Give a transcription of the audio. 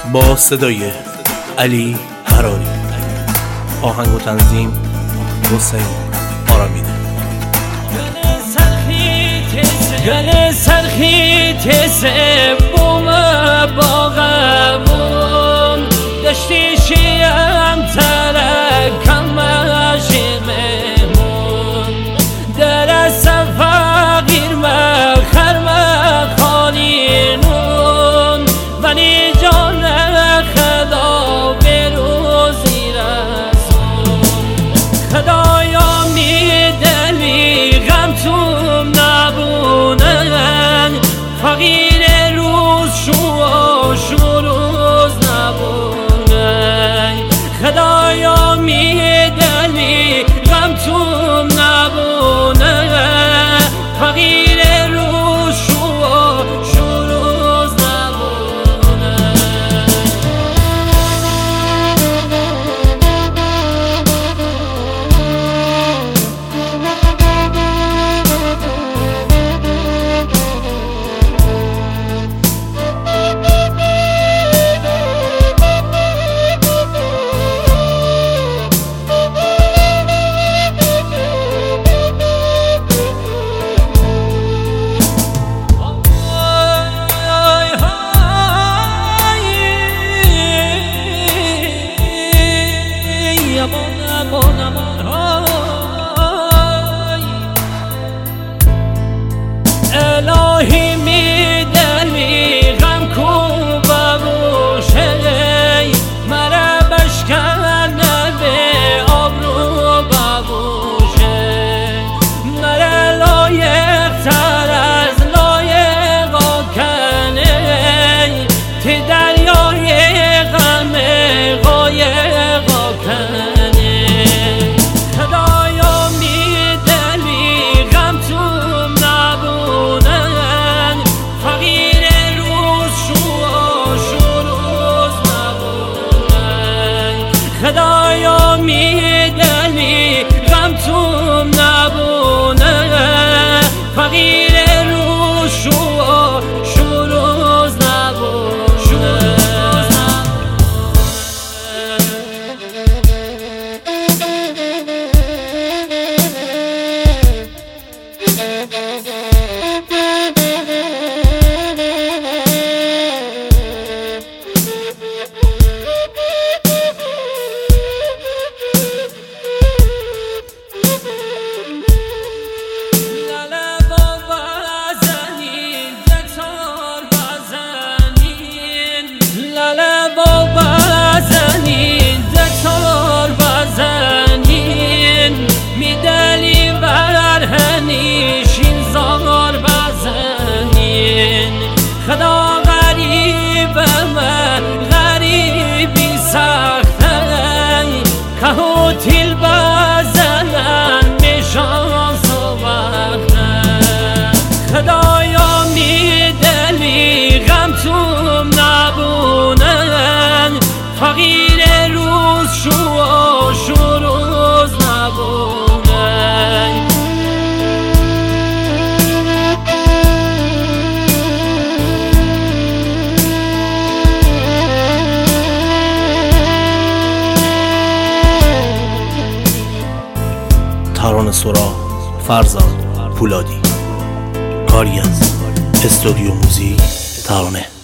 با صدای علی هراری، آهنگ و تنظیم حسین آرامیده. گل سرخی تیسه بوم باغمون دشتی شیم ترکم عاشقمون در سفاقیر مخرم خالینون ونی جان خدا بروزی رسون خدایا میدلی غم توم نبونن فقیر روز شو روز نبونن خدایا میدلی غم توم نبونن فقیر روز شو روز نبونن. الهی میدلی غم کو ببوشه مرا بشکنه به آبرو ببوشه مرا لایق تر از لایقا کنه تی دریای غم قایقا کنه خدایا میدلی غم توم نبونه فقیر روز شو روز نبونه. میدلی ورهنیشین زار بزنین خدا غریبم غریبی سخته که هوتیل بزنن میشان سوخته خدایا میدلی غم توم نبونن فقیر روز شو روز نبونن. ترانه سرا فرزاد پولادی، کاری از استودیو موزیک ترانه.